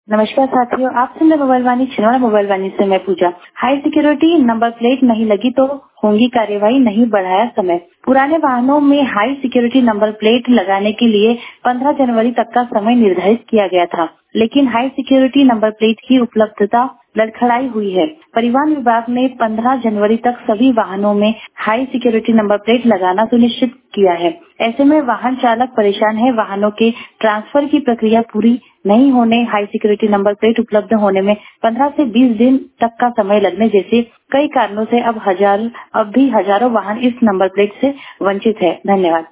नमस्कार साथियों, आप सुन रहे मोबाइल वाणी छिंदवाड़ा मोबाइल वाणी से मैं Pooja. High security number plate नहीं लगी तो होगी कार्यवाही, नहीं बढ़ाया समय। पुराने वाहनों में हाई सिक्योरिटी नंबर प्लेट लगाने के लिए 15 जनवरी तक का समय निर्धारित किया गया था, लेकिन हाई सिक्योरिटी नंबर प्लेट की उपलब्धता लड़खड़ाई हुई है। परिवहन विभाग ने 15 जनवरी तक सभी वाहनों में हाई सिक्योरिटी नंबर प्लेट लगाना सुनिश्चित किया है। ऐसे में वाहन चालक परेशान है। वाहनों के ट्रांसफर की प्रक्रिया पूरी नहीं होने, हाई सिक्योरिटी नंबर प्लेट उपलब्ध होने में 15 से 20 दिन तक का समय लगने जैसे कई कारणों से अब भी हजारों वाहन इस नंबर प्लेट से वंचित है। धन्यवाद।